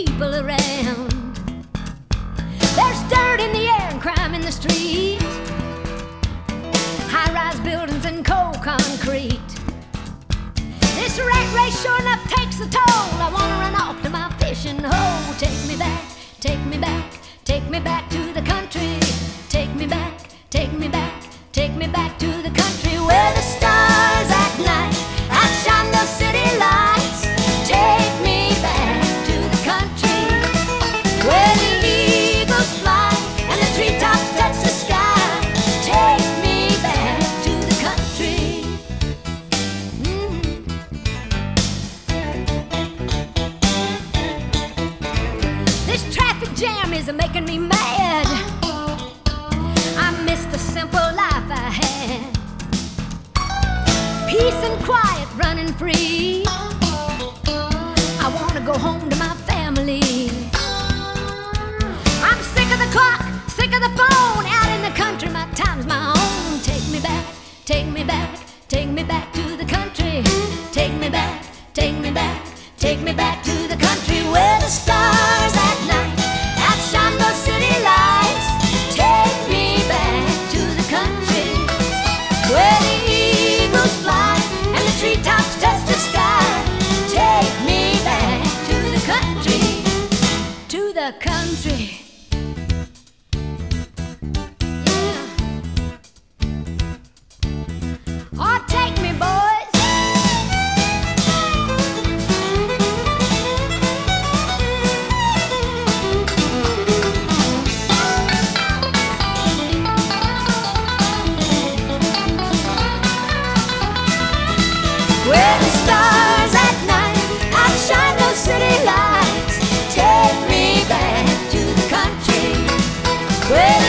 people around. There's dirt in the air and crime in the street, high-rise buildings and cold concrete. This rat race sure enough takes a toll. I wanna run off to my fishing hole. Take me back, take me back, take me back to the country. Take me back, take me back, take me back to the country where the stars at night outshine the city lights. Take me back to the country where the eagles fly and the treetops touch the sky. Take me back to the country. This traffic jam is making me mad. I miss the simple life I had. Peace and quiet, running free. I wanna go home to my family. I'm sick of the clock, sick of the phone. Out in the country, my time's my own. Take me back, take me back, take me back to the country. Take me back, take me back, take me back to the country where the stars at night outshine those city lights. Take me back to the country where the eagles fly and the treetops touch the sky. Take me back to the country, to the country. Yeah. Oh, take me, boys. Where the stars at night outshine those city lights. Take me back to the country where